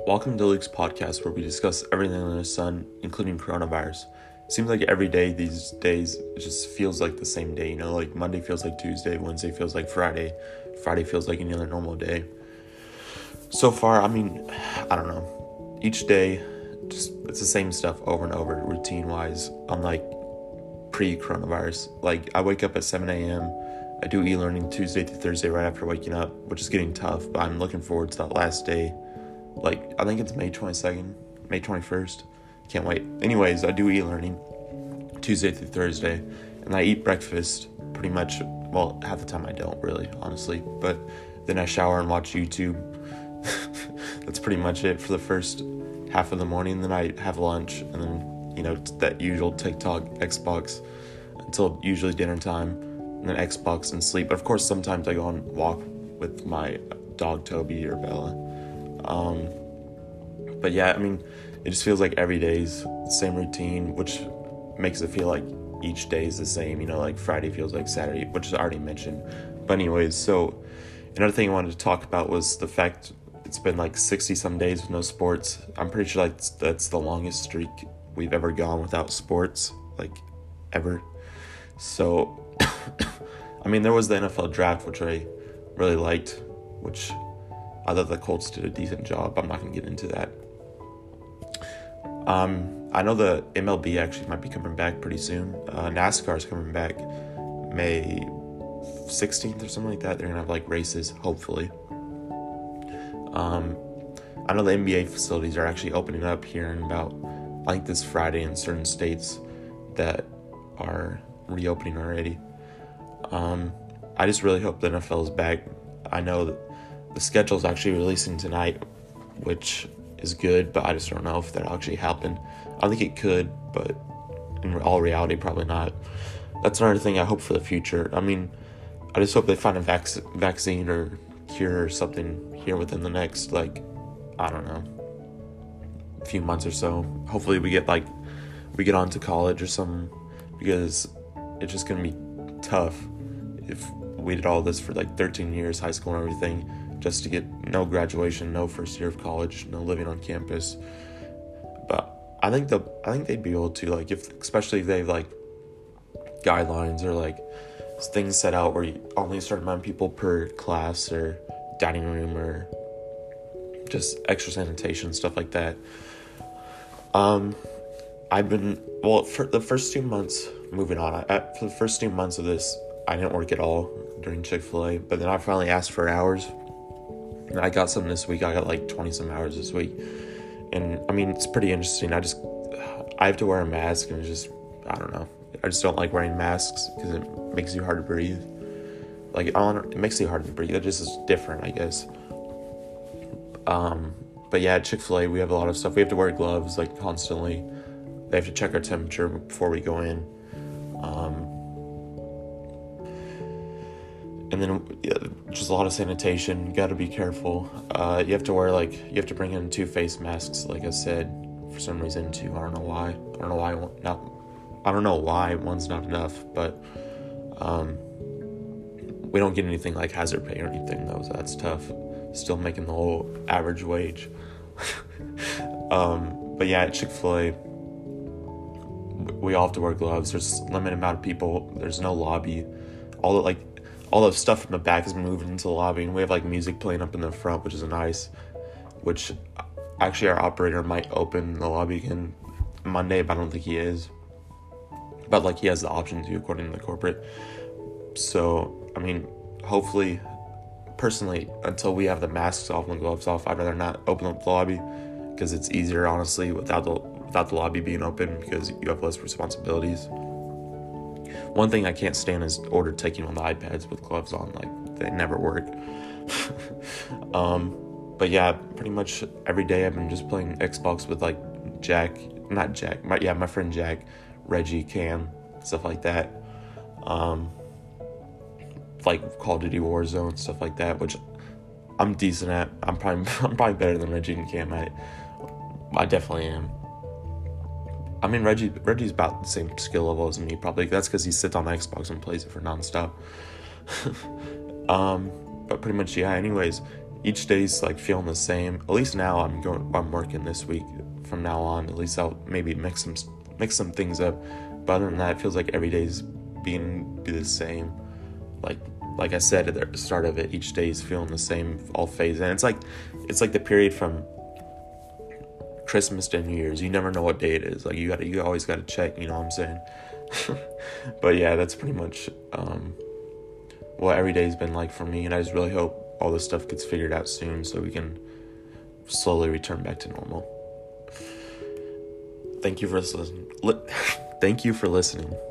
Welcome to Luke's podcast, where we discuss everything under the sun, including coronavirus. It seems like every day these days it just feels like the same day, like Monday feels like Tuesday, Wednesday feels like Friday, Friday feels like any other normal day. So far, I don't know. Each day, it's the same stuff over and over, routine-wise, unlike pre-coronavirus. Like, I wake up at 7 a.m., I do e-learning Tuesday through Thursday right after waking up, which is getting tough, but I'm looking forward to that last day. I think it's May 22nd, May 21st. Can't wait. Anyways, I do e-learning Tuesday through Thursday, and I eat breakfast pretty much, half the time I don't really, honestly, but then I shower and watch YouTube. That's pretty much it for the first half of the morning. Then I have lunch, and then, that usual TikTok, Xbox, until usually dinner time, and then Xbox and sleep. But of course, sometimes I go on walk with my dog, Toby, or Bella. But yeah, it just feels like every day's the same routine, which makes it feel like each day is the same, like Friday feels like Saturday, which is already mentioned. But anyways, so another thing I wanted to talk about was the fact it's been like 60 some days with no sports. I'm pretty sure that's the longest streak we've ever gone without sports, ever. So, there was the NFL draft, which I really liked, which I thought the Colts did a decent job. I'm not going to get into that. I know the MLB actually might be coming back pretty soon. NASCAR is coming back May 16th or something like that. They're going to have races, hopefully. I know the NBA facilities are actually opening up here in about, this Friday in certain states that are reopening already. I just really hope the NFL is back. I know that the schedule is actually releasing tonight, which is good, but I just don't know if that'll actually happen. I think it could, but in all reality, probably not. That's another thing I hope for the future. I just hope they find a vaccine or cure or something here within the next, a few months or so. Hopefully we get on to college or something, because it's just going to be tough if we did all this for 13 years, high school and everything, just to get no graduation, no first year of college, no living on campus. But I think they'd be able to, especially if they have guidelines or things set out where you only a certain amount of people per class or dining room or just extra sanitation, stuff like that. For the first 2 months, moving on, for the first 2 months of this, I didn't work at all during Chick-fil-A, but then I finally asked for hours, and I got some this week. I got 20 some hours this week, and it's pretty interesting. I have to wear a mask, and I don't know. I just don't like wearing masks because it makes you hard to breathe. It makes you hard to breathe. It just is different, I guess. But yeah, at Chick-fil-A, we have a lot of stuff. We have to wear gloves, constantly. They have to check our temperature before we go in. And then just a lot of sanitation. You got to be careful. You have to wear, you have to bring in 2 face masks, like I said, for some reason, too. I don't know why. I don't know why one's not enough, but we don't get anything like hazard pay or anything, though, so that's tough. Still making the whole average wage. But yeah, at Chick-fil-A, we all have to wear gloves. There's a limited amount of people. There's no lobby. All the stuff from the back is moving into the lobby, and we have music playing up in the front, which is nice. Which actually our operator might open the lobby again Monday, but I don't think he is. But he has the option to, according to the corporate. So hopefully, personally, until we have the masks off and the gloves off, I'd rather not open up the lobby, because it's easier, honestly, without the lobby being open, because you have less responsibilities. One thing I can't stand is order taking on the iPads with gloves on. They never work. But yeah, pretty much every day I've been just playing Xbox with my friend Jack, Reggie, Cam, stuff like that. Call of Duty Warzone, stuff like that, which I'm decent at. I'm probably better than Reggie and Cam. I definitely am. Reggie's about the same skill level as me, probably. That's because he sits on the Xbox and plays it for nonstop. But pretty much, yeah. Anyways, each day's like feeling the same. At least now I'm working this week. From now on, at least I'll maybe mix some things up. But other than that, it feels like every day's be the same. Like I said at the start of it, each day is feeling the same all phase. And it's like the period from Christmas to New Year's. You never know what day it is. Like you always gotta check, you know what I'm saying? But yeah, that's pretty much what every day's been like for me, and I just really hope all this stuff gets figured out soon so we can slowly return back to normal. Thank you for listening. Thank you for listening.